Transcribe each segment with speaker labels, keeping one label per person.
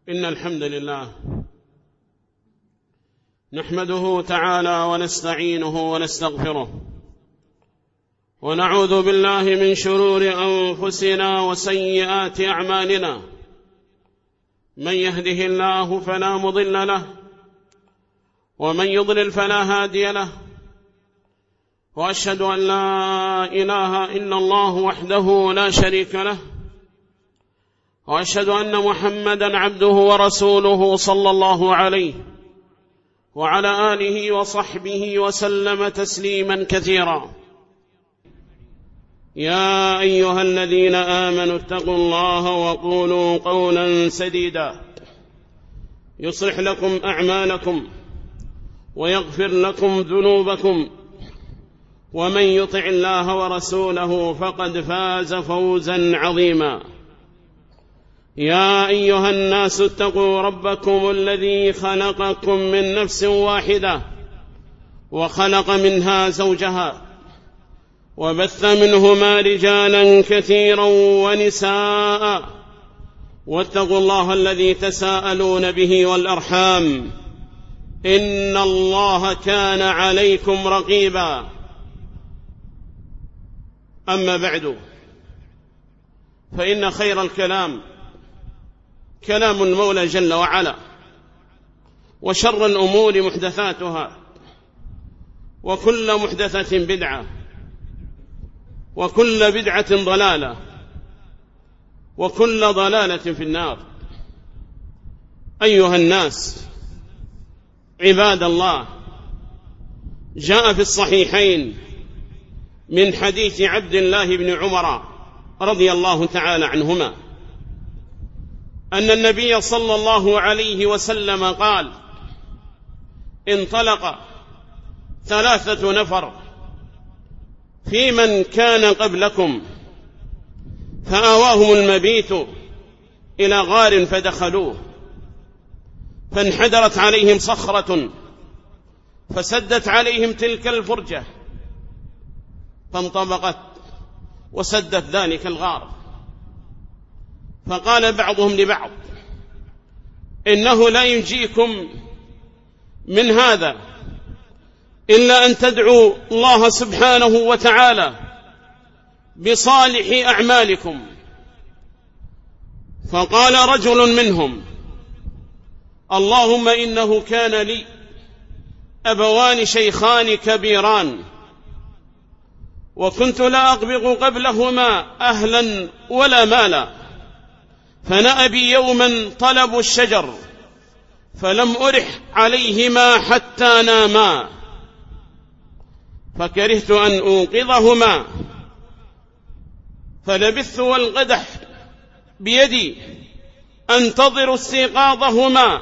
Speaker 1: إن الحمد لله نحمده تعالى ونستعينه ونستغفره ونعوذ بالله من شرور أنفسنا وسيئات أعمالنا. من يهده الله فلا مضل له ومن يضلل فلا هادي له، وأشهد أن لا إله إلا الله وحده لا شريك له، وأشهد أن محمدًا عبده ورسوله صلى الله عليه وعلى آله وصحبه وسلم تسليمًا كثيرا. يا أيها الذين آمنوا اتقوا الله وقولوا قولا سديدا يصلح لكم أعمالكم ويغفر لكم ذنوبكم، ومن يطع الله ورسوله فقد فاز فوزا عظيما. يا أيها الناس اتقوا ربكم الذي خلقكم من نفس واحدة وخلق منها زوجها وبث منهما رجالا كثيرا ونساء، واتقوا الله الذي تساءلون به والأرحام إن الله كان عليكم رقيبا. أما بعد، فإن خير الكلام كلام المولى جل وعلا، وشر الأمور محدثاتها، وكل محدثة بدعة، وكل بدعة ضلالة، وكل ضلالة في النار. أيها الناس عباد الله، جاء في الصحيحين من حديث عبد الله بن عمر رضي الله تعالى عنهما أن النبي صلى الله عليه وسلم قال: انطلق 3 نفر في من كان قبلكم فآواهم المبيت إلى غار فدخلوه، فانحدرت عليهم صخرة فسدت عليهم تلك الفرجة فانطبقت وسدت ذلك الغار. فقال بعضهم لبعض: إنه لا ينجيكم من هذا إلا أن تدعوا الله سبحانه وتعالى بصالح أعمالكم. فقال رجل منهم: اللهم إنه كان لي أبوان شيخان كبيران، وكنت لا أقبض قبلهما أهلا ولا مالا، فنأى بي يوما طلبوا الشجر فلم أرح عليهما حتى ناما، فكرهت أن أوقظهما، فلبثت والقدح بيدي أنتظر استيقاظهما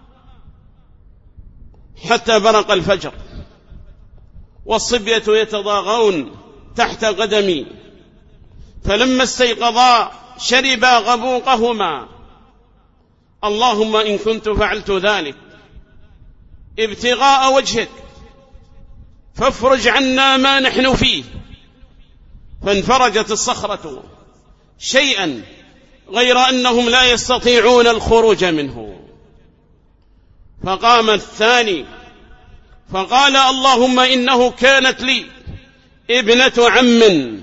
Speaker 1: حتى برق الفجر، والصبية يتضاغون تحت قدمي، فلما استيقظا شربا غبوقهما. اللهم إن كنت فعلت ذلك ابتغاء وجهك فافرج عنا ما نحن فيه. فانفرجت الصخرة شيئا غير أنهم لا يستطيعون الخروج منه. فقام الثاني فقال: اللهم إنه كانت لي ابنة عم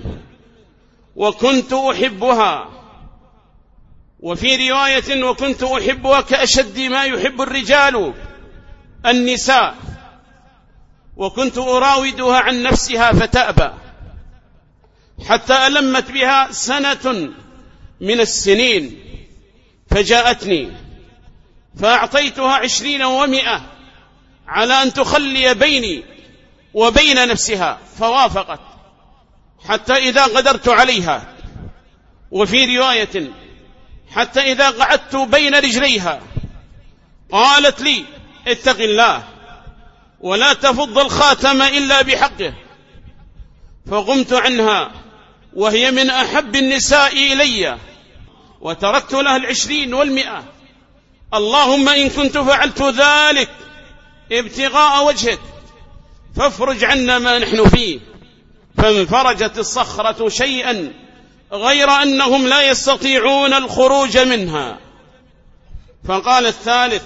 Speaker 1: وكنت أحبها، وفي رواية وكنت أحبها كأشد ما يحب الرجال النساء، وكنت أراودها عن نفسها فتأبى، حتى ألمت بها سنة من السنين، فجاءتني فأعطيتها 20 و100 على أن تخلي بيني وبين نفسها، فوافقت، حتى إذا قدرت عليها، وفي رواية حتى إذا قعدت بين رجليها قالت لي: اتق الله ولا تفض الخاتم إلا بحقه. فقمت عنها وهي من أحب النساء إلي، وتركت لها 20 و100. اللهم إن كنت فعلت ذلك ابتغاء وجهك فافرج عنا ما نحن فيه. فانفرجت الصخرة شيئا غير أنهم لا يستطيعون الخروج منها. فقال الثالث: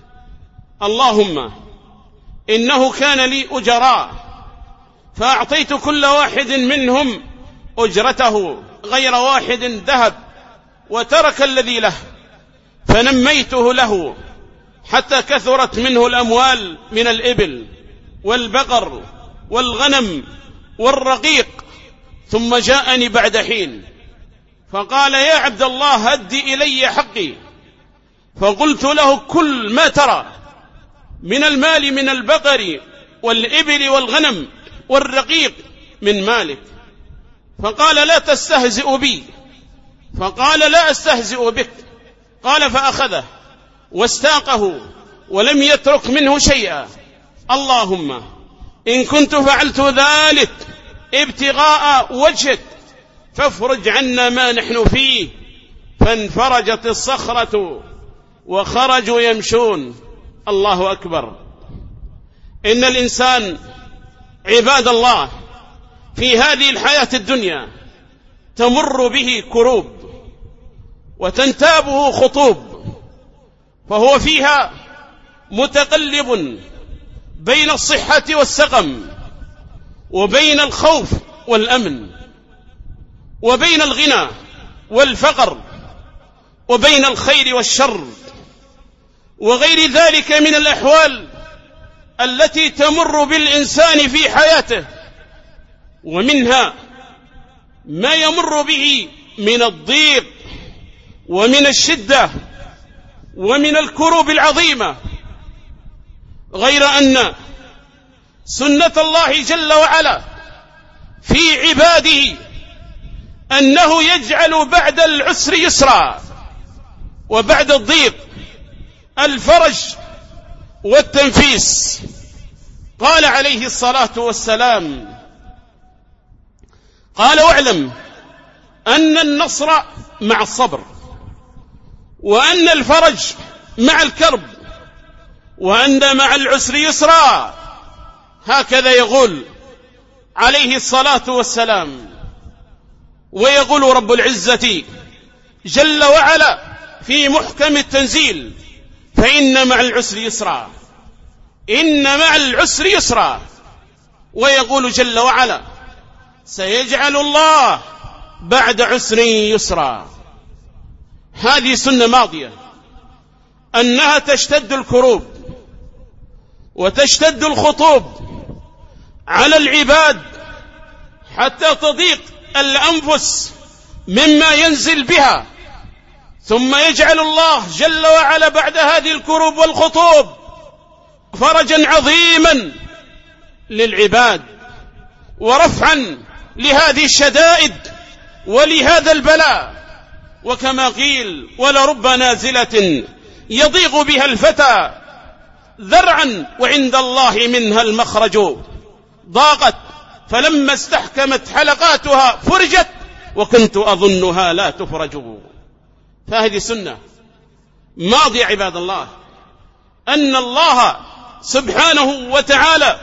Speaker 1: اللهم إنه كان لي أجراء فأعطيت كل واحد منهم أجرته غير واحد ذهب وترك الذي له، فنميته له حتى كثرت منه الأموال من الإبل والبقر والغنم والرقيق، ثم جاءني بعد حين فقال: يا عبد الله هدي إلي حقي. فقلت له: كل ما ترى من المال من البقر والإبل والغنم والرقيق من مالك. فقال: لا تستهزئ بي. فقال: لا أستهزئ بك. قال: فأخذه واستاقه ولم يترك منه شيئا. اللهم إن كنت فعلت ذلك ابتغاء وجهك فافرج عنا ما نحن فيه. فانفرجت الصخرة وخرجوا يمشون. الله أكبر. إن الإنسان عباد الله في هذه الحياة الدنيا تمر به كروب وتنتابه خطوب، فهو فيها متقلب بين الصحة والسقم، وبين الخوف والأمن، وبين الغنى والفقر، وبين الخير والشر، وغير ذلك من الأحوال التي تمر بالإنسان في حياته. ومنها ما يمر به من الضيق ومن الشدة ومن الكروب العظيمة، غير أن سنة الله جل وعلا في عباده أنه يجعل بعد العسر يسرا، وبعد الضيق الفرج والتنفيس. قال عليه الصلاة والسلام: قال: واعلم أن النصر مع الصبر، وأن الفرج مع الكرب، وأن مع العسر يسرا. هكذا يقول عليه الصلاة والسلام. ويقول رب العزة جل وعلا في محكم التنزيل: فإن مع العسر يسرا، إن مع العسر يسرا. ويقول جل وعلا: سيجعل الله بعد عسر يسرا. هذه سنة ماضية أنها تشتد الكروب وتشتد الخطوب على العباد حتى تضيق الأنفس مما ينزل بها، ثم يجعل الله جل وعلا بعد هذه الكروب والخطوب فرجا عظيما للعباد، ورفعا لهذه الشدائد ولهذا البلاء. وكما قيل: ولرب نازلة يضيق بها الفتى ذرعا وعند الله منها المخرج، ضاقت فلما استحكمت حلقاتها فرجت وكنت أظنها لا تفرج. فهذه سنة ماضية عباد الله، أن الله سبحانه وتعالى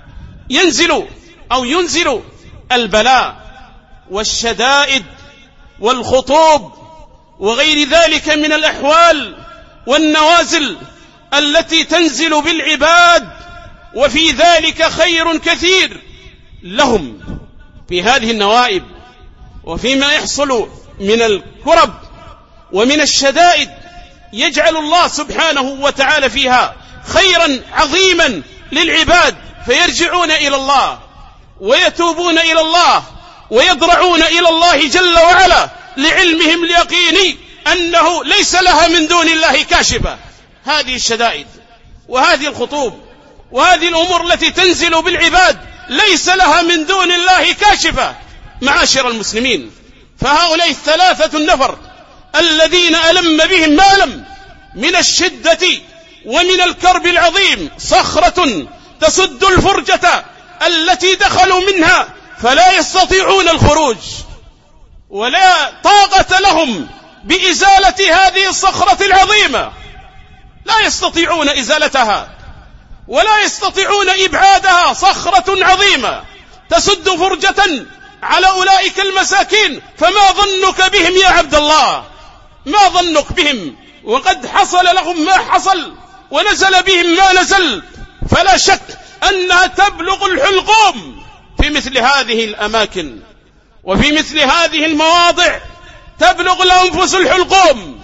Speaker 1: ينزل البلاء والشدائد والخطوب وغير ذلك من الأحوال والنوازل التي تنزل بالعباد، وفي ذلك خير كثير لهم في هذه النوائب، وفيما يحصل من الكرب ومن الشدائد يجعل الله سبحانه وتعالى فيها خيرا عظيما للعباد، فيرجعون إلى الله ويتوبون إلى الله ويضرعون إلى الله جل وعلا لعلمهم اليقيني أنه ليس لها من دون الله كاشفة. هذه الشدائد وهذه الخطوب وهذه الأمور التي تنزل بالعباد ليس لها من دون الله كاشفة. معاشر المسلمين، فهؤلاء الثلاثة النفر الذين ألم بهم ما ألم من الشدة ومن الكرب العظيم صخرة تسد الفرجة التي دخلوا منها فلا يستطيعون الخروج، ولا طاقة لهم بإزالة هذه الصخرة العظيمة، لا يستطيعون إزالتها ولا يستطيعون إبعادها. صخرة عظيمة تسد فرجة على أولئك المساكين، فما ظنك بهم يا عبد الله؟ ما ظنك بهم وقد حصل لهم ما حصل ونزل بهم ما نزل، فلا شك أنها تبلغ الحلقوم في مثل هذه الأماكن وفي مثل هذه المواضع، تبلغ الأنفس الحلقوم،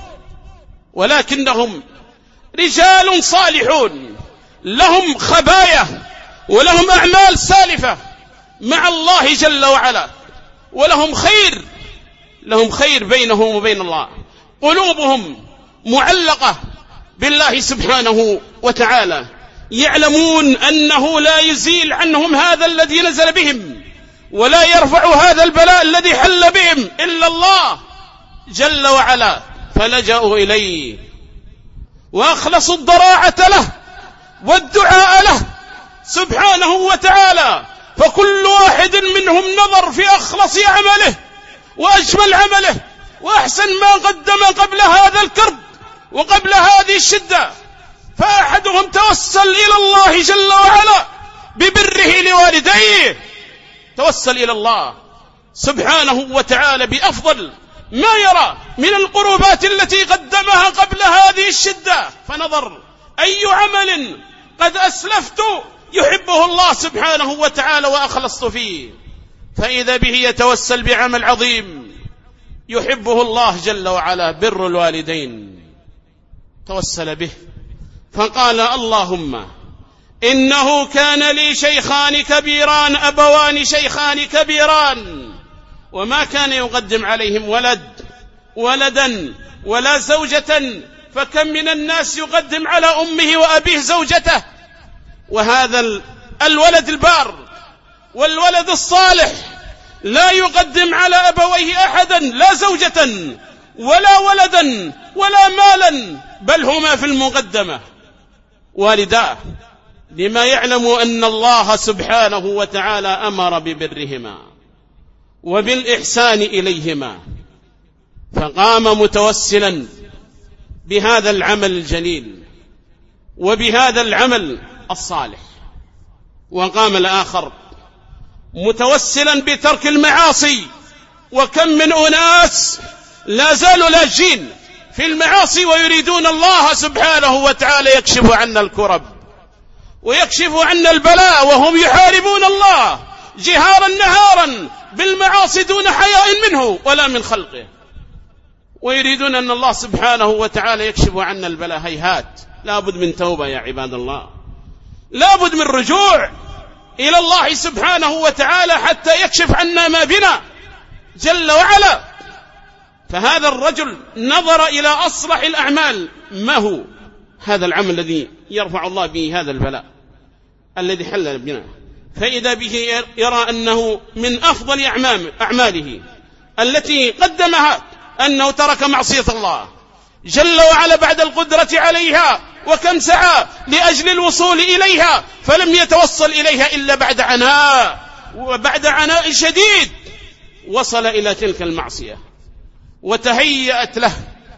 Speaker 1: ولكنهم رجال صالحون لهم خبايا ولهم أعمال سالفة مع الله جل وعلا، ولهم خير بينهم وبين الله، قلوبهم معلقة بالله سبحانه وتعالى، يعلمون أنه لا يزيل عنهم هذا الذي نزل بهم ولا يرفع هذا البلاء الذي حل بهم إلا الله جل وعلا، فلجأوا إليه وأخلصوا الضراعة له والدعاء له سبحانه وتعالى. فكل واحد منهم نظر في أخلص عمله وأجمل عمله وأحسن ما قدم قبل هذا الكرب وقبل هذه الشدة، فأحدهم توسل إلى الله جل وعلا ببره لوالديه، توسل إلى الله سبحانه وتعالى بأفضل ما يرى من القربات التي قدمها قبل هذه الشدة، فنظر أي عمل قد أسلفت يحبه الله سبحانه وتعالى وأخلصت فيه، فإذا به يتوسل بعمل عظيم يحبه الله جل وعلا، بر الوالدين، توسل به فقال: اللهم إنه كان لي شيخان كبيران أبوان شيخان كبيران، وما كان يقدم عليهم ولدا ولا زوجة، فكم من الناس يقدم على أمه وأبيه زوجته، وهذا الولد البار والولد الصالح لا يقدم على أبويه أحدا، لا زوجة ولا ولدا ولا مالا، بل هما في المقدمة والداه، لما يعلم أن الله سبحانه وتعالى أمر ببرهما وبالإحسان إليهما، فقام متوسلا بهذا العمل الجليل وبهذا العمل الصالح. وقام الآخر متوسلا بترك المعاصي، وكم من أناس لا زالوا لاجين في المعاصي ويريدون الله سبحانه وتعالى يكشف عنا الكرب ويكشف عنا البلاء، وهم يحاربون الله جهارا نهارا بالمعاصي دون حياء منه ولا من خلقه، ويريدون أن الله سبحانه وتعالى يكشف عنا البلاء. هيهات، لابد من توبة يا عباد الله، لابد من رجوع إلى الله سبحانه وتعالى حتى يكشف عنا ما بنا جل وعلا. فهذا الرجل نظر إلى أصلح الأعمال، ما هو هذا العمل الذي يرفع الله به هذا البلاء الذي حل بنا، فإذا به يرى أنه من أفضل أعماله التي قدمها أنه ترك معصية الله جل وعلا بعد القدرة عليها، وكم سعى لأجل الوصول إليها فلم يتوصل إليها إلا بعد عناء، وبعد عناء شديد وصل إلى تلك المعصية وتهيأت له،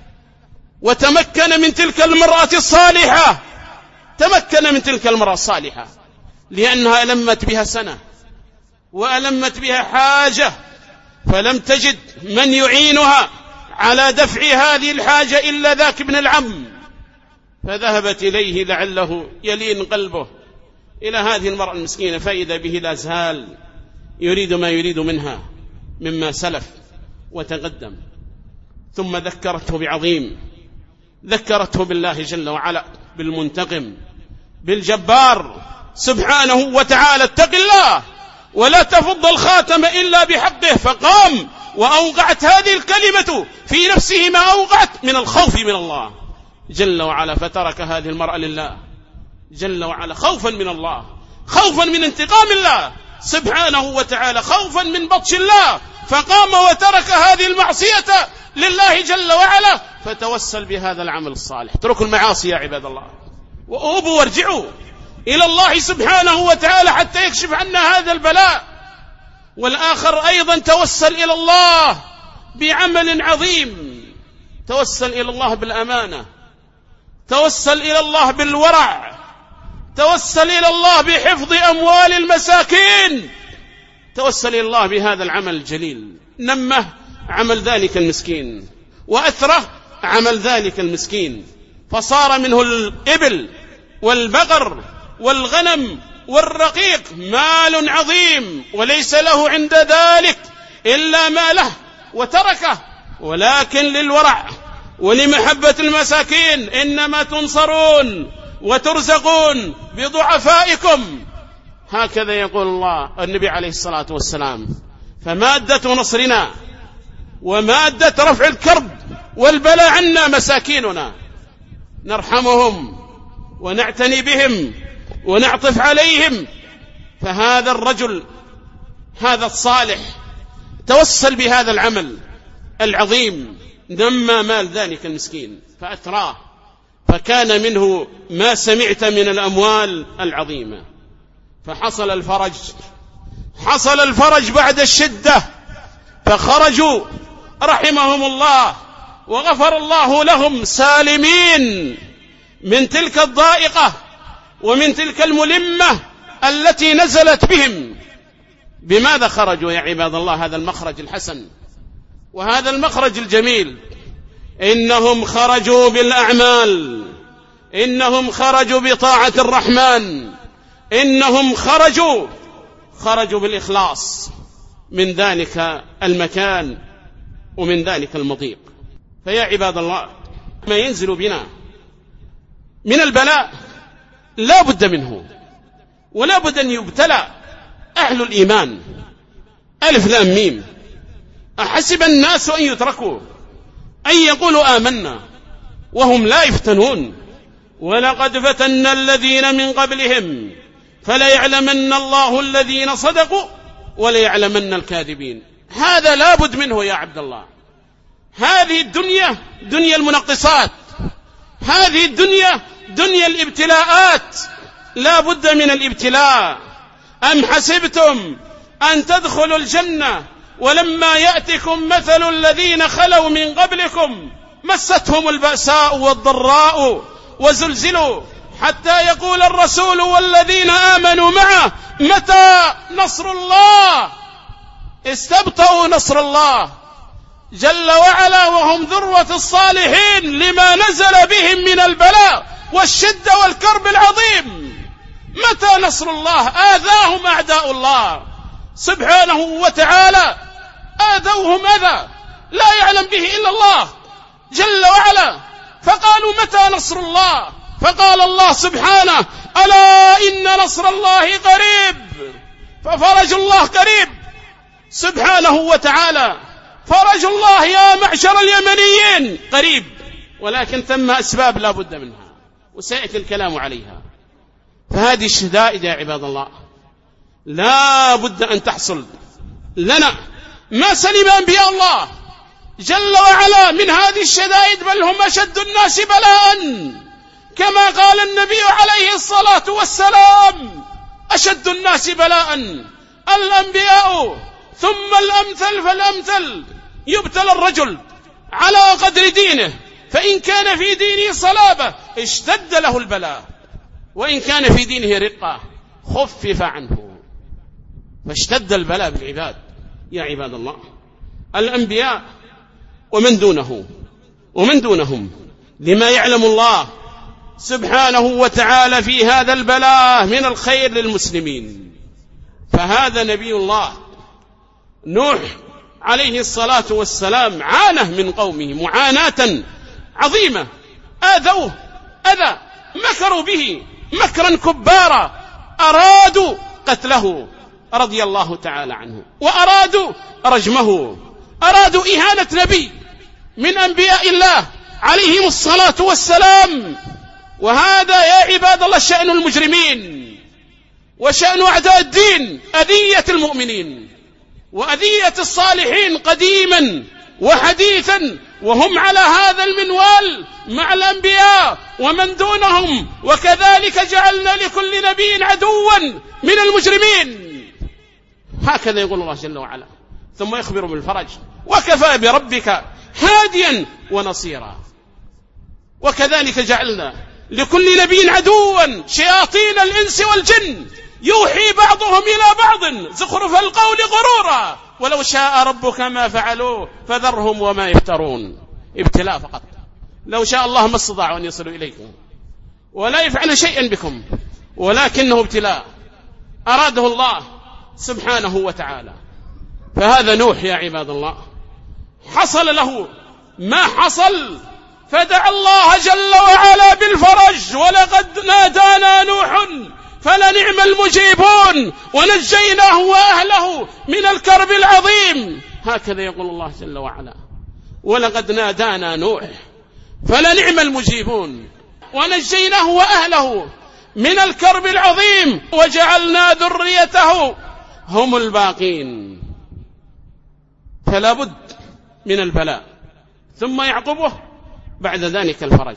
Speaker 1: وتمكن من تلك المرأة الصالحة، تمكن من تلك المرأة الصالحة لأنها ألمت بها سنة وألمت بها حاجة، فلم تجد من يعينها على دفع هذه الحاجة إلا ذاك ابن العم، فذهبت إليه لعله يلين قلبه إلى هذه المرأة المسكينة، فإذا به لا زال يريد ما يريد منها مما سلف وتقدم. ثم ذكرته بعظيم، ذكرته بالله جل وعلا، بالمنتقم، بالجبار سبحانه وتعالى: اتق الله ولا تفض الخاتم إلا بحقه. فقام وأوقعت هذه الكلمة في نفسه ما أوقعت من الخوف من الله جل وعلا، فترك هذه المرأة لله جل وعلا، خوفا من الله، خوفا من انتقام الله سبحانه وتعالى، خوفا من بطش الله، فقام وترك هذه المعصية لله جل وعلا، فتوسل بهذا العمل الصالح. اتركوا المعاصي يا عباد الله، وأوبوا وارجعوا إلى الله سبحانه وتعالى حتى يكشف عنا هذا البلاء. والآخر أيضا توسل إلى الله بعمل عظيم، توسل إلى الله بالأمانة، توسل إلى الله بالورع، توسل إلى الله بحفظ أموال المساكين، توسل إلى الله بهذا العمل الجليل، نمه عمل ذلك المسكين وأثره عمل ذلك المسكين، فصار منه الإبل والبقر والغنم والرقيق مال عظيم، وليس له عند ذلك إلا ماله وتركه، ولكن للورع ولمحبة المساكين إنما تنصرون وترزقون بضعفائكم. هكذا يقول الله النبي عليه الصلاة والسلام. فمادة نصرنا ومادة رفع الكرب والبلاء عنا مساكيننا، نرحمهم ونعتني بهم ونعطف عليهم. فهذا الرجل هذا الصالح توصل بهذا العمل العظيم، نمى مال ذلك المسكين فأتراه، فكان منه ما سمعت من الأموال العظيمة. فحصل الفرج، حصل الفرج بعد الشدة، فخرجوا رحمهم الله وغفر الله لهم سالمين من تلك الضائقة ومن تلك الملمة التي نزلت بهم. بماذا خرجوا يا عباد الله؟ هذا المخرج الحسن وهذا المخرج الجميل. إنهم خرجوا بالأعمال، إنهم خرجوا بطاعة الرحمن، إنهم خرجوا بالإخلاص من ذلك المكان ومن ذلك المضيق. فيا عباد الله، ما ينزل بنا من البلاء لا بد منه، ولا بد أن يبتلى أهل الإيمان. ألف لام ميم. أحسب الناس أن يتركوا أن يقولوا آمنا وهم لا يفتنون، ولقد فتنا الذين من قبلهم فليعلمن الله الذين صدقوا وليعلمن الكاذبين. هذا لا بد منه يا عبد الله. هذه الدنيا دنيا المنقصات، هذه الدنيا دنيا الابتلاءات، لا بد من الابتلاء. أم حسبتم أن تدخلوا الجنة ولما يأتكم مثل الذين خلوا من قبلكم مستهم البأساء والضراء وزلزلوا حتى يقول الرسول والذين آمنوا معه متى نصر الله. استبطأوا نصر الله جل وعلا وهم ذروة الصالحين لما نزل بهم من البلاء والشدة والكرب العظيم. متى نصر الله؟ آذاهم أعداء الله سبحانه وتعالى، آذوهم أذى لا يعلم به إلا الله جل وعلا، فقالوا متى نصر الله؟ فقال الله سبحانه ألا إن نصر الله قريب. ففرج الله قريب سبحانه وتعالى. فرج الله يا معشر اليمنيين قريب، ولكن ثم أسباب لا بد منها وسيأتي الكلام عليها. فهذه الشدائد يا عباد الله لا بد أن تحصل لنا. ما سلم أنبياء الله جل وعلا من هذه الشدائد، بل هم أشد الناس بلاء، كما قال النبي عليه الصلاة والسلام أشد الناس بلاء الأنبياء ثم الأمثل فالأمثل. يبتلى الرجل على قدر دينه، فإن كان في دينه صلابة اشتد له البلاء، وإن كان في دينه رقة خفف عنه، فاشتد البلاء بالعباد. يا عباد الله، الأنبياء ومن دونهم لما يعلم الله سبحانه وتعالى في هذا البلاء من الخير للمسلمين. فهذا نبي الله نوح عليه الصلاة والسلام عانه من قومه معاناة عظيمة، آذوه أذى، مكروا به مكرا كبارا، أرادوا قتله رضي الله تعالى عنه، وأرادوا رجمه، أرادوا إهانة نبي من أنبياء الله عليهم الصلاة والسلام. وهذا يا عباد الله شأن المجرمين وشأن أعداء الدين، أذية المؤمنين وأذية الصالحين قديما وحديثا، وهم على هذا المنوال مع الأنبياء ومن دونهم. وكذلك جعلنا لكل نبي عدوا من المجرمين. هكذا يقول الله جل وعلا، ثم يخبر بالفرج وكفى بربك هاديا ونصيرا. وكذلك جعلنا لكل نبي عدوا شياطين الإنس والجن يوحي بعضهم إلى بعض زخرف القول غرورا ولو شاء ربك ما فعلوه فذرهم وما يفترون. ابتلاء فقط لو شاء الله ما استطاعوا أن يصلوا إليكم ولا يفعل شيئا بكم، ولكنه ابتلاء أراده الله سبحانه وتعالى. فهذا نوح يا عباد الله حصل له ما حصل، فدعا الله جل وعلا بالفرج، ولقد نادانا نوح فلنعم المجيبون ونجيناه وأهله من الكرب العظيم. هكذا يقول الله جل وعلا، ولقد نادانا نوح فلنعم المجيبون ونجيناه وأهله من الكرب العظيم وجعلنا ذريته هم الباقين. فلا بد من البلاء ثم يعقبه بعد ذلك الفرج.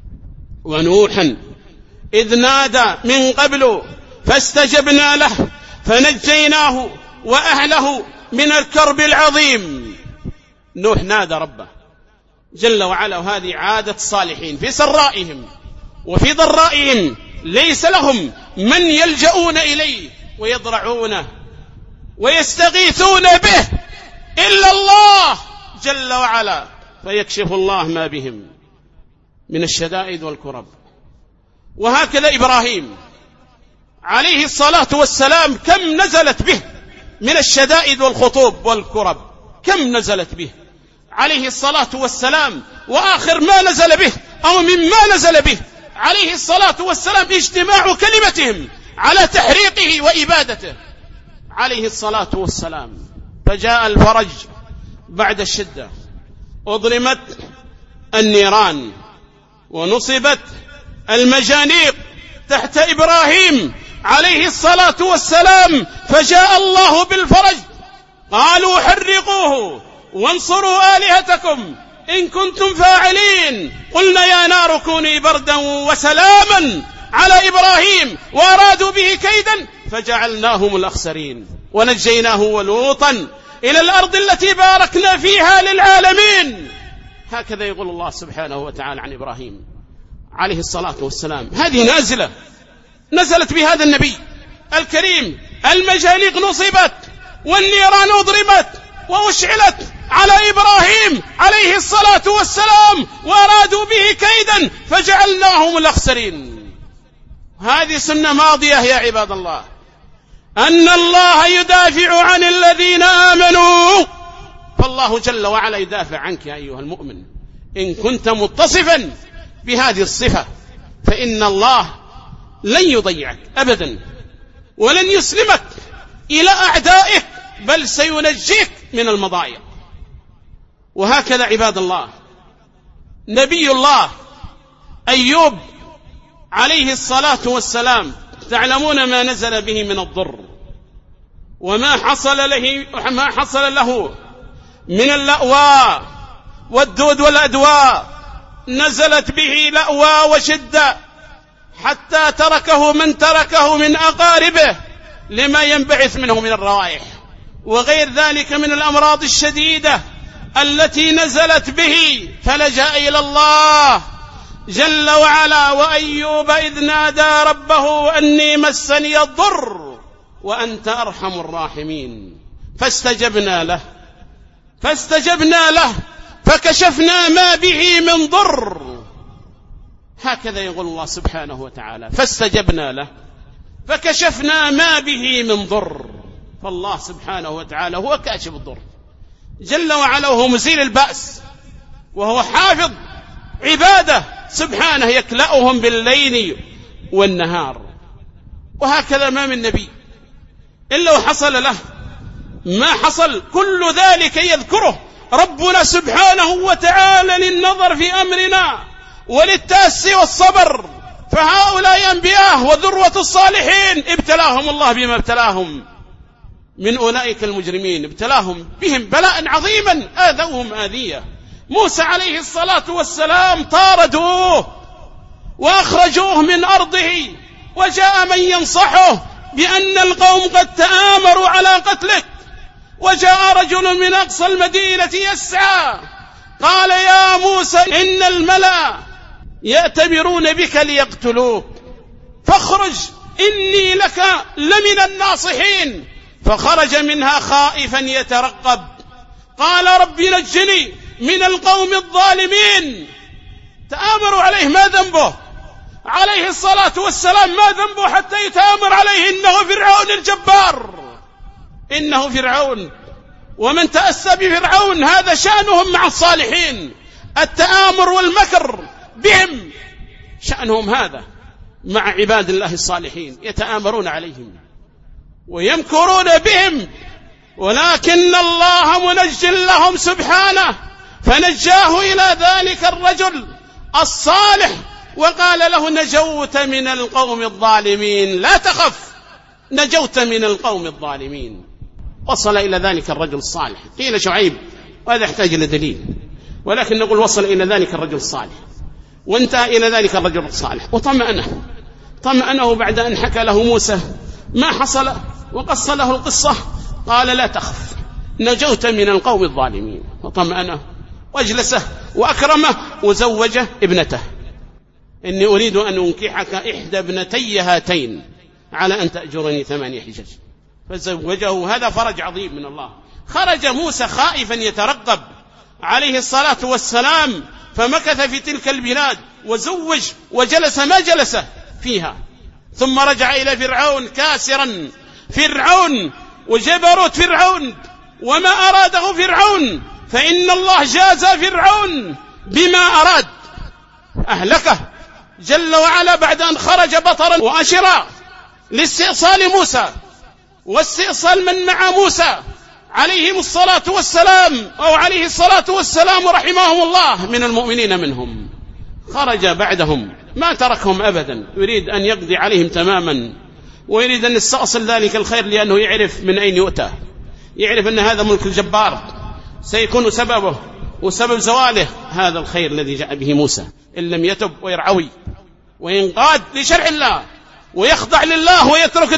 Speaker 1: ونوحا إذ نادى من قبل فاستجبنا له فنجيناه وأهله من الكرب العظيم. نوح نادى ربه جل وعلا، وهذه عادة الصالحين في سرائهم وفي ضرائهم ليس لهم من يلجؤون إليه ويضرعونه ويستغيثون به إلا الله جل وعلا، فيكشف الله ما بهم من الشدائد والكرب. وهكذا إبراهيم عليه الصلاة والسلام كم نزلت به من الشدائد والخطوب والكرب، كم نزلت به عليه الصلاة والسلام. وآخر ما نزل به أو مما نزل به عليه الصلاة والسلام اجتماع كلمتهم على تحريقه وإبادته عليه الصلاة والسلام. فجاء الفرج بعد الشدة، أضرمت النيران ونصبت المجانيق تحت إبراهيم عليه الصلاة والسلام، فجاء الله بالفرج. قالوا حرقوه وانصروا آلهتكم إن كنتم فاعلين. قلنا يا نار كوني بردا وسلاما على إبراهيم وأرادوا به كيدا فجعلناهم الأخسرين ونجيناه ولوطا إلى الأرض التي باركنا فيها للعالمين. هكذا يقول الله سبحانه وتعالى عن إبراهيم عليه الصلاة والسلام. هذه نازلة نزلت بهذا النبي الكريم، المجانيق نصبت والنيران أضرمت وأشعلت على إبراهيم عليه الصلاة والسلام وأرادوا به كيدا فجعلناهم الأخسرين. هذه سنة ماضية يا عباد الله، أن الله يدافع عن الذين آمنوا، فالله جل وعلا يدافع عنك يا أيها المؤمن إن كنت متصفا بهذه الصفة، فإن الله لن يضيعك أبدا ولن يسلمك إلى أعدائك، بل سينجيك من المضايق. وهكذا عباد الله نبي الله أيوب عليه الصلاة والسلام، تعلمون ما نزل به من الضر وما حصل له من اللأواء والدود والأدواء. نزلت به لأواء وشدة حتى تركه من تركه من أقاربه لما ينبعث منه من الروائح وغير ذلك من الأمراض الشديدة التي نزلت به، فلجأ إلى الله جل وعلا. وأيوب إذ نادى ربه أني مسني الضر وأنت أرحم الراحمين فاستجبنا له فكشفنا ما به من ضر. هكذا يقول الله سبحانه وتعالى، فاستجبنا له فكشفنا ما به من ضر. فالله سبحانه وتعالى هو كاشف الضر جل وعلا، وهو مزيل البأس، وهو حافظ عباده سبحانه يكلأهم بالليل والنهار. وهكذا ما من نبي إلا وحصل له ما حصل، كل ذلك يذكره ربنا سبحانه وتعالى للنظر في أمرنا وللتأسي والصبر. فهؤلاء أنبياء وذروة الصالحين ابتلاهم الله بما ابتلاهم من أولئك المجرمين، ابتلاهم بهم بلاء عظيما آذوهم آذية. موسى عليه الصلاة والسلام طاردوه وأخرجوه من أرضه، وجاء من ينصحه بأن القوم قد تآمروا على قتلك، وجاء رجل من أقصى المدينة يسعى قال يا موسى إن الملأ يأتمرون بك ليقتلوك فاخرج إني لك لمن الناصحين. فخرج منها خائفا يترقب، قال رب نجني من القوم الظالمين. تآمروا عليه، ما ذنبه عليه الصلاة والسلام؟ ما ذنبه حتى يتآمر عليه؟ إنه فرعون الجبار، إنه فرعون. ومن تأسى بفرعون هذا شأنهم مع الصالحين، التآمر والمكر بهم شأنهم هذا مع عباد الله الصالحين، يتآمرون عليهم ويمكرون بهم، ولكن الله منجٍ لهم سبحانه، فنجاه إلى ذلك الرجل الصالح وقال له: نجوت من القوم الظالمين، لا تخف، نجوت من القوم الظالمين. وصل إلى ذلك الرجل الصالح. قيل شعيب، وهذا يحتاج إلى دليل، ولكن نقول وصل إلى ذلك الرجل الصالح، وانتهى إلى ذلك الرجل الصالح طمأنه بعد أن حكى له موسى ما حصل وقص له القصة، قال: لا تخف، نجوت من القوم الظالمين. وطمأنه واجلسه وأكرمه وزوجه ابنته: إني أريد أن أنكحك إحدى ابنتي هاتين على أن تأجرني 8 حجج. فزوجه. هذا فرج عظيم من الله. خرج موسى خائفا يترقب عليه الصلاة والسلام، فمكث في تلك البلاد وزوج وجلس ما جلس فيها، ثم رجع إلى فرعون كاسرا، فرعون وجبروت فرعون وما أراده فرعون، فإن الله جاز فرعون بما أراد، أهلكه جل وعلا بعد أن خرج بطرا وأشرا لاستئصال موسى واستئصال من مع موسى عليهم الصلاة والسلام، أو عليه الصلاة والسلام رحمهم الله، من المؤمنين منهم. خرج بعدهم ما تركهم أبدا، يريد أن يقضي عليهم تماما، ويريد أن يستأصل ذلك الخير، لأنه يعرف من أين يؤتى، يعرف أن هذا ملك الجبار سيكون سببه وسبب زواله هذا الخير الذي جاء به موسى، إن لم يتب ويرعوي وينقاد لشرع الله ويخضع لله ويترك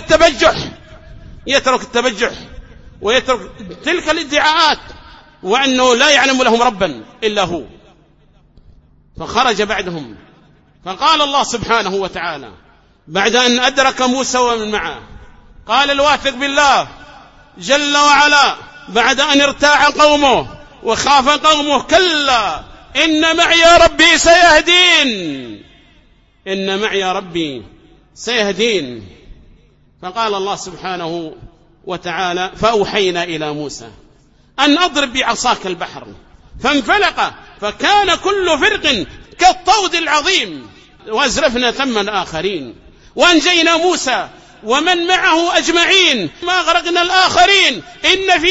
Speaker 1: التبجح ويترك تلك الادعاءات، وأنه لا يعلم لهم ربا إلا هو. فخرج بعدهم، فقال الله سبحانه وتعالى بعد أن أدرك موسى ومن معه، قال الواثق بالله جل وعلا بعد أن ارتاع قومه وخاف قومه: كلا إن معي ربي سيهدين، إن معي ربي سيهدين. فقال الله سبحانه وتعالى: فأوحينا إلى موسى أن أضرب بعصاك البحر، فانفلق فكان كل فرق كالطود العظيم، وازرفنا ثم الآخرين، وأنجينا موسى ومن معه أجمعين، ما أغرقنا الآخرين، إن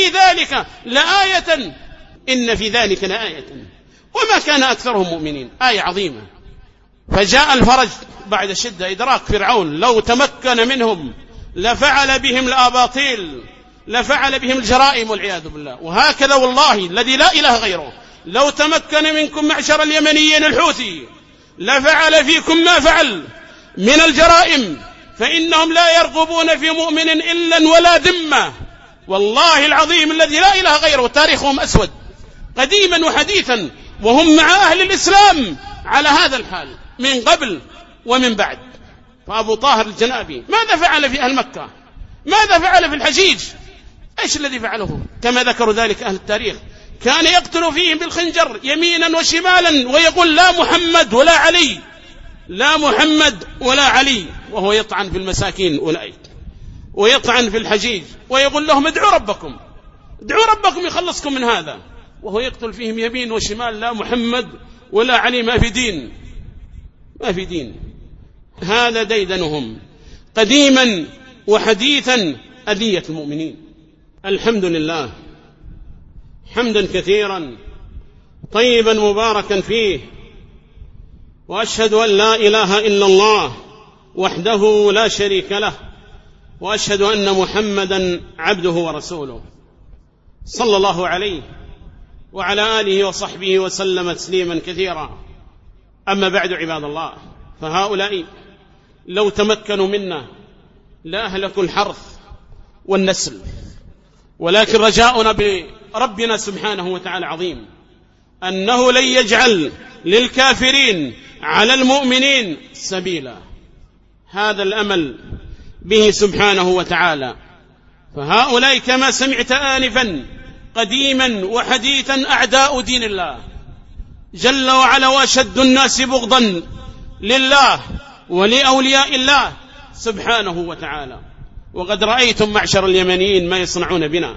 Speaker 1: في ذلك لآية وما كان أكثرهم مؤمنين. آية عظيمة. فجاء الفرج بعد شدة، إدراك فرعون لو تمكن منهم لفعل بهم الأباطيل، لفعل بهم الجرائم والعياذ بالله. وهكذا والله الذي لا إله غيره، لو تمكن منكم معشر اليمنيين الحوثي لفعل فيكم ما فعل من الجرائم، فإنهم لا يرغبون في مؤمن إلا ولا ذمة، والله العظيم الذي لا إله غيره. تاريخهم أسود قديما وحديثا، وهم مع أهل الإسلام على هذا الحال من قبل ومن بعد. فأبو طاهر الجنابي ماذا فعل في أهل مكة؟ ماذا فعل في الحجيج؟ إيش الذي فعله؟ كما ذكروا ذلك أهل التاريخ، كان يقتل فيهم بالخنجر يمينا وشمالا، ويقول: لا محمد ولا علي، لا محمد ولا علي، وهو يطعن في المساكين أولئك ويطعن في الحجيج، ويقول لهم: ادعوا ربكم يخلصكم من هذا، وهو يقتل فيهم يمين وشمال، لا محمد ولا علي، ما في دين. هذا ديدنهم قديما وحديثا، أذية المؤمنين. الحمد لله حمدا كثيرا طيبا مباركا فيه، وأشهد أن لا إله إلا الله وحده لا شريك له، وأشهد أن محمدا عبده ورسوله، صلى الله عليه وعلى آله وصحبه وسلم تسليما كثيرا. أما بعد عباد الله، فهؤلاء لو تمكنوا منا لأهلكوا الحرث والنسل، ولكن رجاؤنا بربنا سبحانه وتعالى عظيم، أنه لن يجعل للكافرين على المؤمنين سبيلا. هذا الأمل به سبحانه وتعالى. فهؤلاء كما سمعت آنفا قديما وحديثا أعداء دين الله، جل وعلا وأشد الناس بغضا لله ولأولياء الله سبحانه وتعالى. وقد رأيتم معشر اليمنيين ما يصنعون بنا،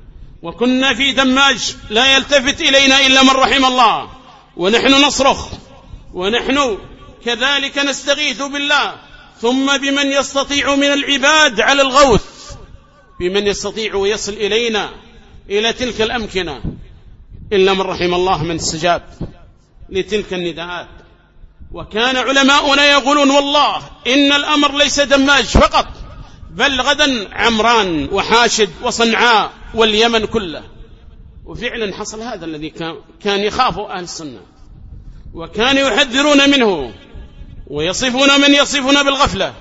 Speaker 1: وكنا في دماج لا يلتفت إلينا إلا من رحم الله، ونحن نصرخ ونحن كذلك نستغيث بالله، ثم بمن يستطيع من العباد على الغوث، بمن يستطيع ويصل إلينا إلى تلك الأمكنة، إلا من رحم الله من استجاب لتلك النداءات. وكان علماؤنا يقولون والله إن الأمر ليس دماج فقط، بل غدا عمران وحاشد وصنعاء واليمن كله. وفعلا حصل هذا الذي كان يخافه أهل السنة، وكانوا يحذرون منه ويصفون من يصفون بالغفلة،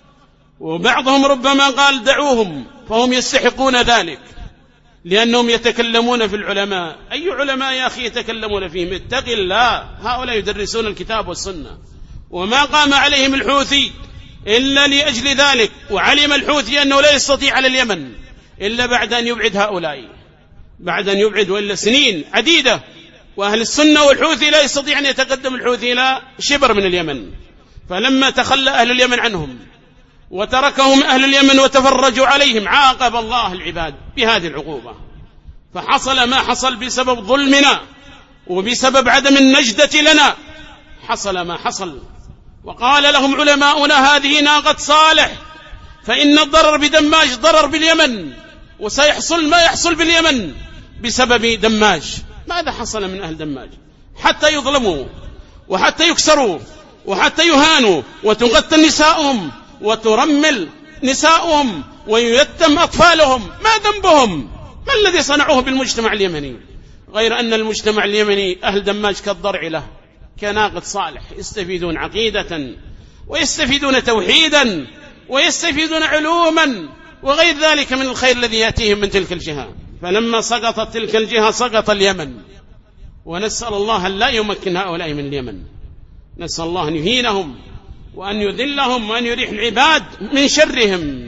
Speaker 1: وبعضهم ربما قال دعوهم فهم يستحقون ذلك لأنهم يتكلمون في العلماء. أي علماء يا أخي يتكلمون فيهم؟ اتق الله، هؤلاء يدرسون الكتاب والسنة. وما قام عليهم الحوثي إلا لأجل ذلك، وعلم الحوثي أنه لا يستطيع على اليمن إلا بعد أن يبعد هؤلاء، بعد أن يبعد، وإلا سنين عديدة، وأهل السنة والحوثي لا يستطيع أن يتقدم الحوثي إلى شبر من اليمن. فلما تخلى أهل اليمن عنهم وتركهم أهل اليمن وتفرجوا عليهم، عاقب الله العباد بهذه العقوبة. فحصل ما حصل بسبب ظلمنا وبسبب عدم النجدة لنا، حصل ما حصل. وقال لهم علماؤنا هذه ناقة صالح، فإن الضرر بدماج ضرر باليمن، وسيحصل ما يحصل باليمن بسبب دماج. ماذا حصل من أهل دماج؟ حتى يظلموا وحتى يكسروا وحتى يهانوا وتقتل نساؤهم وترمل نساؤهم ويتم أطفالهم. ما ذنبهم؟ ما الذي صنعوه بالمجتمع اليمني؟ غير أن المجتمع اليمني أهل دماج كالضرع له، كناقة صالح، يستفيدون عقيدة ويستفيدون توحيدا ويستفيدون علوما وغير ذلك من الخير الذي يأتيهم من تلك الجهة. فلما سقطت تلك الجهة سقط اليمن، ونسأل الله أن لا يمكن هؤلاء من اليمن، نسأل الله أن يهينهم وأن يذلهم وأن يريح العباد من شرهم.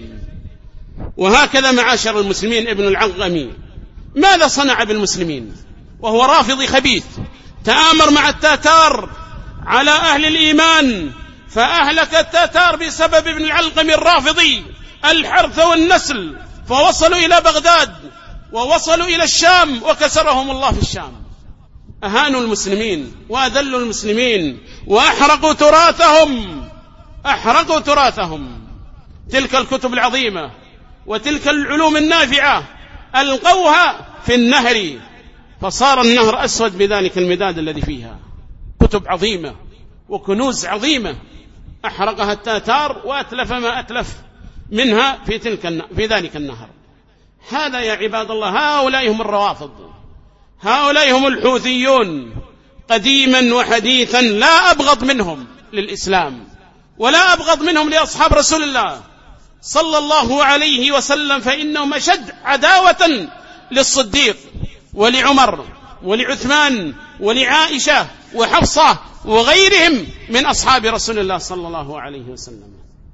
Speaker 1: وهكذا معاشر المسلمين ابن العلقمي ماذا صنع بالمسلمين وهو رافضي خبيث؟ تآمر مع التتار على أهل الإيمان، فأهلك التتار بسبب ابن العلقمي الرافضي الحرث والنسل، فوصلوا إلى بغداد ووصلوا إلى الشام وكسرهم الله في الشام. أهانوا المسلمين وأذلوا المسلمين وأحرقوا تراثهم، أحرقوا تراثهم. تلك الكتب العظيمة وتلك العلوم النافعة ألقوها في النهر، فصار النهر أسود بذلك المداد الذي فيها. كتب عظيمة وكنوز عظيمة أحرقها التتار وأتلف ما أتلف منها في ذلك النهر. هذا يا عباد الله هؤلاء هم الروافض، هؤلاء هم الحوثيون قديما وحديثا. لا أبغض منهم للإسلام ولا أبغض منهم لأصحاب رسول الله صلى الله عليه وسلم، فإنهم أشد عداوة للصديق ولعمر ولعثمان ولعائشة وحفصة وغيرهم من أصحاب رسول الله صلى الله عليه وسلم.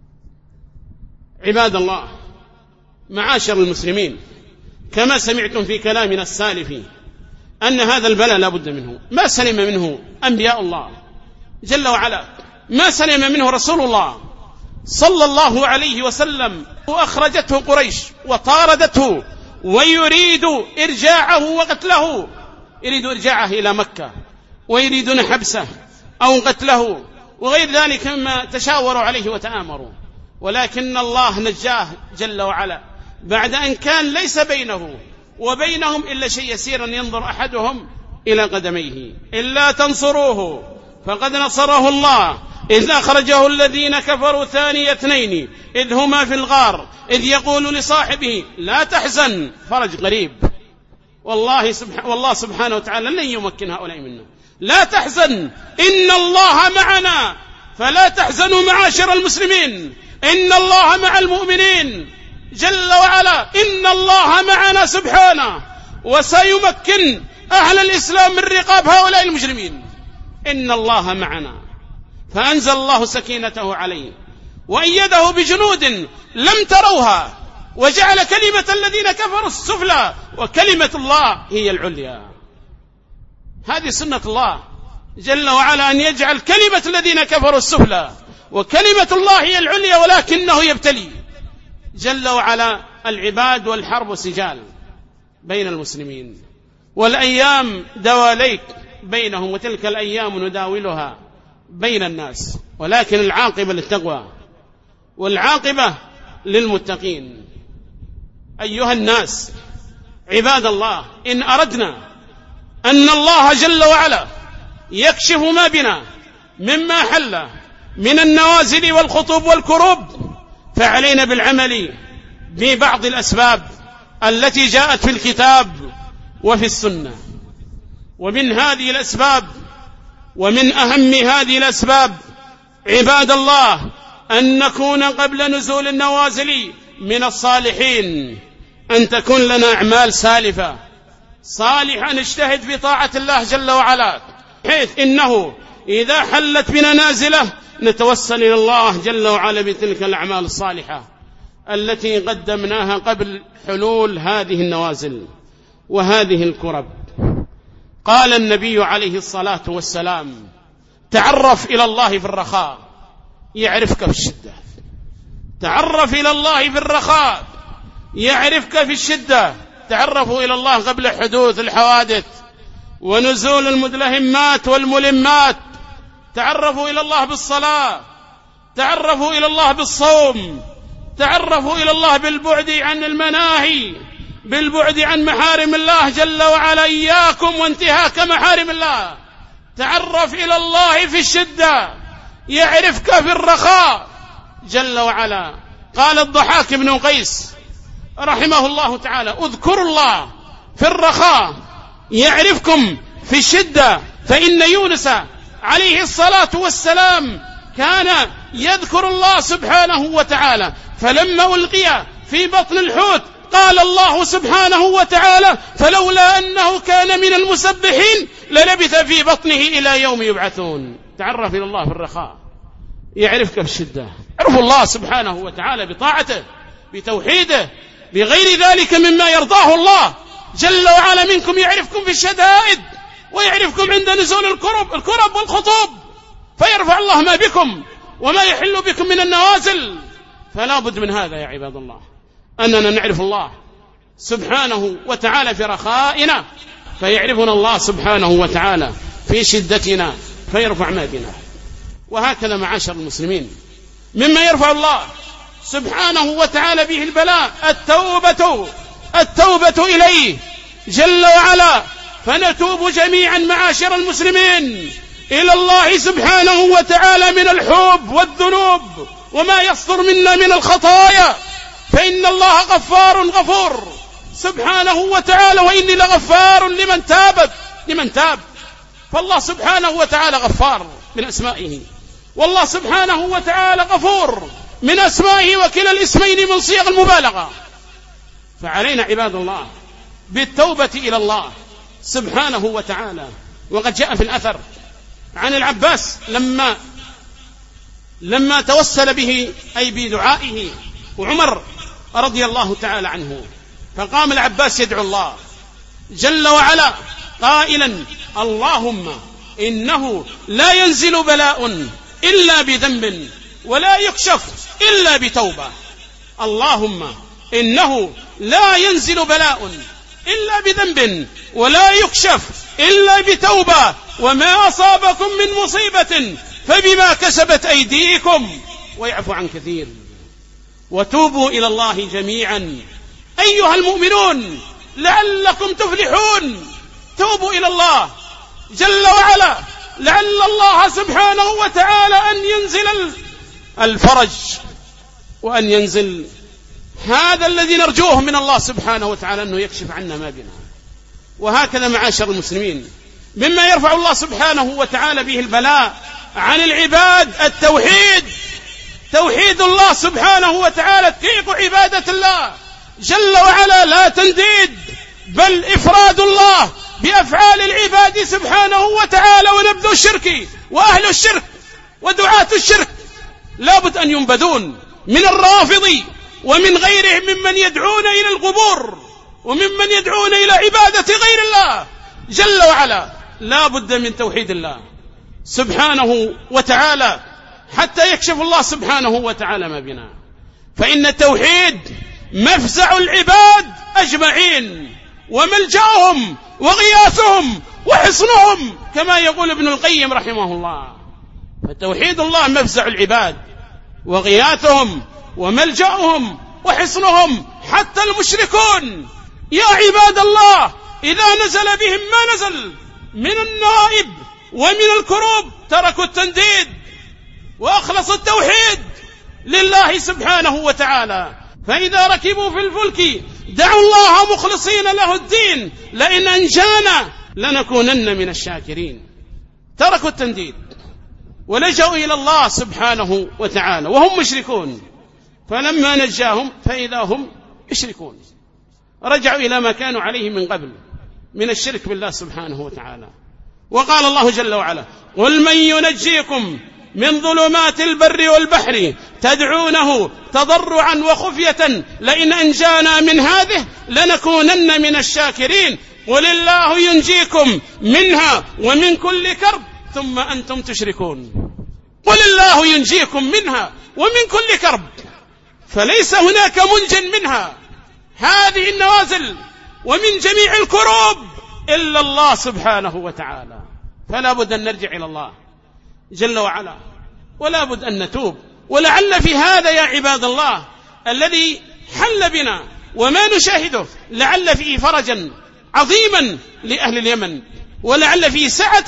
Speaker 1: عباد الله معاشر المسلمين، كما سمعتم في كلامنا السالف أن هذا البلاء لا بد منه. ما سلم منه أنبياء الله جل وعلا، ما سلم منه رسول الله صلى الله عليه وسلم، وأخرجته قريش وطاردته ويريد إرجاعه وقتله، يريد إرجاعه إلى مكة ويريدون حبسه أو قتله وغير ذلك مما تشاوروا عليه وتآمروا. ولكن الله نجاه جل وعلا بعد أن كان ليس بينه وبينهم إلا شيء يسير ينظر أحدهم إلى قدميه. إلا تنصروه فقد نصره الله إذ أخرجه الذين كفروا ثاني اثنين إذ هما في الغار إذ يقول لصاحبه لا تحزن فرج قريب. والله سبحانه وتعالى لن يمكن هؤلاء منا. لا تحزن إن الله معنا، فلا تحزنوا معاشر المسلمين، إن الله مع المؤمنين جل وعلا، إن الله معنا سبحانه، وسيمكن أهل الإسلام من رقاب هؤلاء المجرمين. إن الله معنا. فأنزل الله سكينته عليه وأيده بجنود لم تروها وجعل كلمة الذين كفروا السفلى وكلمة الله هي العليا. هذه سنة الله جل وعلا أن يجعل كلمة الذين كفروا السفلى وكلمة الله هي العليا، ولكنه يبتلي جل وعلا العباد، والحرب سجال بين المسلمين، والأيام دواليك بينهم، وتلك الأيام نداولها بين الناس، ولكن العاقبة للتقوى والعاقبة للمتقين. أيها الناس عباد الله، إن أردنا أن الله جل وعلا يكشف ما بنا مما حل من النوازل والخطوب والكروب، فعلينا بالعمل ببعض الأسباب التي جاءت في الكتاب وفي السنة. ومن هذه الأسباب ومن أهم هذه الأسباب عباد الله أن نكون قبل نزول النوازل من الصالحين، أن تكون لنا أعمال سالفة صالحة نجتهد في طاعة الله جل وعلا، حيث إنه إذا حلت بنا نازلة نتوسل إلى الله جل وعلا بتلك الأعمال الصالحة التي قدمناها قبل حلول هذه النوازل وهذه الكرب. قال النبي عليه الصلاة والسلام: تعرف إلى الله في الرخاء يعرفك في الشدة. تعرف إلى الله في الرخاء يعرفك في الشدة. تعرفوا إلى الله قبل حدوث الحوادث ونزول المدلهمات والملمات. تعرفوا إلى الله بالصلاة، تعرفوا إلى الله بالصوم، تعرفوا إلى الله بالبعد عن المناهي، بالبعد عن محارم الله جل وعلا، إياكم وانتهاك محارم الله. تعرف إلى الله في الشدة يعرفك في الرخاء جل وعلا. قال الضحاك بن قيس رحمه الله تعالى: اذكروا الله في الرخاء يعرفكم في الشدة، فإن يونس عليه الصلاة والسلام كان يذكر الله سبحانه وتعالى، فلما ألقي في بطن الحوت قال الله سبحانه وتعالى: فلولا أنه كان من المسبحين للبث في بطنه إلى يوم يبعثون. تعرف إلى الله في الرخاء يعرفك في الشدة. اعرفوا الله سبحانه وتعالى بطاعته بتوحيده بغير ذلك مما يرضاه الله جل وعلا منكم. يعرفكم في الشدائد ويعرفكم عند نزول الكرب والخطوب، فيرفع الله ما بكم وما يحل بكم من النوازل. فلا بد من هذا يا عباد الله، أننا نعرف الله سبحانه وتعالى في رخائنا، فيعرفنا الله سبحانه وتعالى في شدتنا فيرفع ما بنا. وهكذا معاشر المسلمين مما يرفع الله سبحانه وتعالى به البلاء التوبة إليه جل وعلا. فنتوب جميعا معاشر المسلمين إلى الله سبحانه وتعالى من الحب والذنوب وما يصدر منا من الخطايا، فإن الله غفور سبحانه وتعالى، وإني لغفار لمن تاب. فالله سبحانه وتعالى غفار من أسمائه، والله سبحانه وتعالى غفور من أسمائه، وكلا الاسمين من صيغ المبالغة. فعلينا عباد الله بالتوبة إلى الله سبحانه وتعالى. وقد جاء في الأثر عن العباس لما توسل به أي بدعائه وعمر رضي الله تعالى عنه، فقام العباس يدعو الله جل وعلا قائلا: اللهم إنه لا ينزل بلاء إلا بذنب ولا يكشف إلا بتوبة. اللهم إنه لا ينزل بلاء إلا بذنب ولا يكشف إلا بتوبة، وما أصابكم من مصيبة فبما كسبت أيديكم ويعفو عن كثير. وتوبوا إلى الله جميعا أيها المؤمنون لعلكم تفلحون. توبوا إلى الله جل وعلا لعل الله سبحانه وتعالى أن ينزل الفرج، وأن ينزل هذا الذي نرجوه من الله سبحانه وتعالى أنه يكشف عنا ما بنا. وهكذا معاشر المسلمين مما يرفع الله سبحانه وتعالى به البلاء عن العباد توحيد الله سبحانه وتعالى، تحقيق عبادة الله جل وعلا لا تنديد، بل إفراد الله بأفعال العباد سبحانه وتعالى، ونبذ الشرك وأهل الشرك ودعاة الشرك لابد أن ينبذون من الرافض ومن غيرهم ممن يدعون إلى القبور وممن يدعون إلى عبادة غير الله جل وعلا. لا بد من توحيد الله سبحانه وتعالى حتى يكشف الله سبحانه وتعالى ما بنا. فإن التوحيد مفزع العباد أجمعين وملجأهم وغياثهم وحصنهم، كما يقول ابن القيم رحمه الله. فتوحيد الله مفزع العباد وغياثهم وملجأهم وحصنهم. حتى المشركون يا عباد الله إذا نزل بهم ما نزل من النائب ومن الكروب تركوا التنديد وأخلصوا التوحيد لله سبحانه وتعالى. فإذا ركبوا في الفلك دعوا الله مخلصين له الدين لئن أنجانا لنكونن من الشاكرين. تركوا التنديد ولجأوا إلى الله سبحانه وتعالى وهم مشركون، فلما نجاهم فإذا هم يشركون، رجعوا إلى ما كانوا عليه من قبل من الشرك بالله سبحانه وتعالى. وقال الله جل وعلا: قل من ينجيكم من ظلمات البر والبحر تدعونه تضرعا وخفية لئن أنجانا من هذه لنكونن من الشاكرين. قل الله ينجيكم منها ومن كل كرب ثم أنتم تشركون. قل الله ينجيكم منها ومن كل كرب، فليس هناك منج منها هذه النوازل ومن جميع الكروب إلا الله سبحانه وتعالى. فلا بد أن نرجع إلى الله جل وعلا، ولا بد أن نتوب. ولعل في هذا يا عباد الله الذي حل بنا وما نشاهده لعل فيه فرجا عظيما لأهل اليمن، ولعل فيه سعة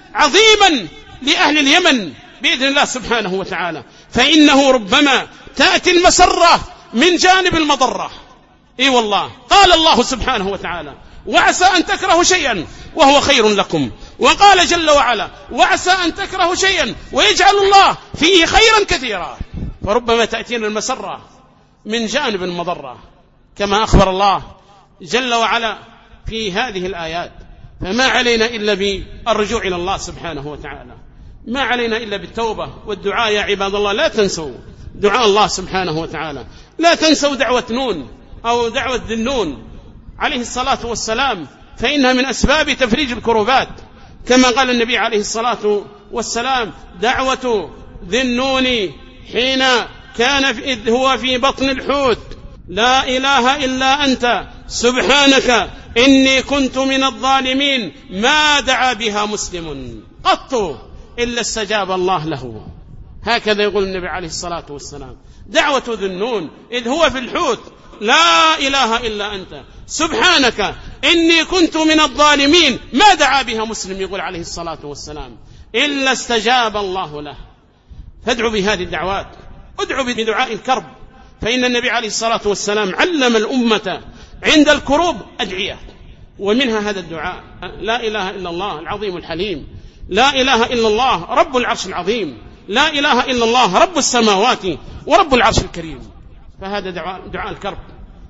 Speaker 1: عظيما لأهل اليمن بإذن الله سبحانه وتعالى. فإنه ربما تأتي المسرة من جانب المضرة. إي والله، قال الله سبحانه وتعالى: وعسى أن تكرهوا شيئا وهو خير لكم. وقال جل وعلا: وعسى أن تكرهوا شيئا ويجعل الله فيه خيرا كثيرا. فربما تأتينا المسرة من جانب المضرة كما أخبر الله جل وعلا في هذه الآيات. فما علينا إلا بالرجوع إلى الله سبحانه وتعالى، ما علينا إلا بالتوبة والدعاء يا عباد الله. لا تنسوا دعاء الله سبحانه وتعالى، لا تنسوا دعوة نون أو دعوة ذي النون عليه الصلاة والسلام، فإنها من أسباب تفريج الكروبات، كما قال النبي عليه الصلاة والسلام: دعوة ذي النون حين كان إذ هو في بطن الحوت: لا إله إلا أنت سبحانك إني كنت من الظالمين، ما دعا بها مسلم قط إلا استجاب الله له. هكذا يقول النبي عليه الصلاة والسلام: دعوة ذي النون إذ هو في الحوت: لا إله إلا أنت سبحانك إني كنت من الظالمين، ما دعا بها مسلم، يقول عليه الصلاة والسلام، إلا استجاب الله له. فادعوا بهذه الدعوات، ادعوا بدعاء الكرب، فإن النبي عليه الصلاة والسلام علم الأمة عند الكروب أدعية، ومنها هذا الدعاء: لا إله إلا الله العظيم الحليم، لا إله إلا الله رب العرش العظيم، لا إله إلا الله رب السماوات ورب العرش الكريم. فهذا دعاء الكرب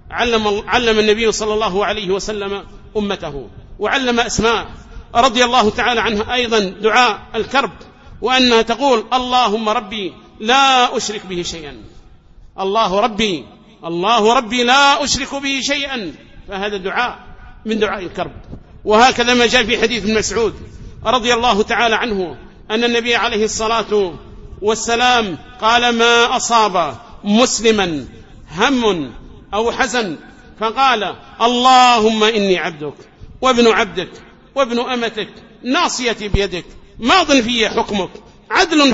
Speaker 1: علم النبي صلى الله عليه وسلم أمته، وعلم أسماء رضي الله تعالى عنها أيضا دعاء الكرب، وأنها تقول: اللهم ربي لا أشرك به شيئا، الله ربي لا أشرك به شيئا. فهذا دعاء من دعاء الكرب. وهكذا ما جاء في حديث ابن مسعود رضي الله تعالى عنه أن النبي عليه الصلاة والسلام قال: ما أصاب مسلما هم أو حزن فقال: اللهم إني عبدك وابن عبدك وابن أمتك، ناصيتي بيدك، ماض في حكمك، عدل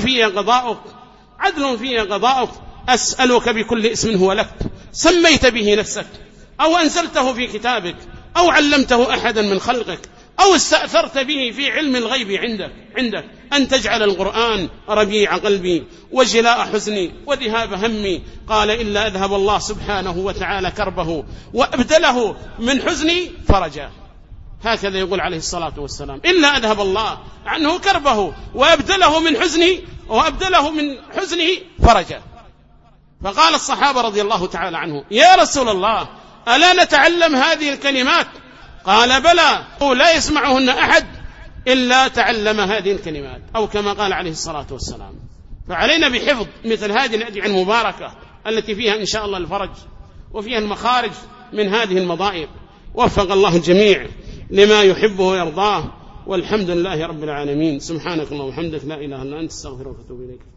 Speaker 1: في قضاؤك، أسألك بكل اسم هو لك سميت به نفسك أو أنزلته في كتابك أو علمته أحدا من خلقك أو استأثرت به في علم الغيب عندك أن تجعل القرآن ربيع قلبي وجلاء حزني وذهاب همي. قال: إلا أذهب الله سبحانه وتعالى كربه وأبدله من حزني فرجا. هكذا يقول عليه الصلاة والسلام: إلا أذهب الله عنه كربه وأبدله من حزنه فرجا. فقال الصحابة رضي الله تعالى عنه: يا رسول الله، ألا نتعلم هذه الكلمات؟ قال: بلى، لا يسمعهن أحد إلا تعلم هذه الكلمات، أو كما قال عليه الصلاة والسلام. فعلينا بحفظ مثل هذه الأدعية المباركة التي فيها إن شاء الله الفرج وفيها المخارج من هذه المضائق. وفق الله الجميع لما يحبه ويرضاه، والحمد لله رب العالمين. سبحانك اللهم وبحمدك لا إله إلا أنت استغفرك وأتوب إليك.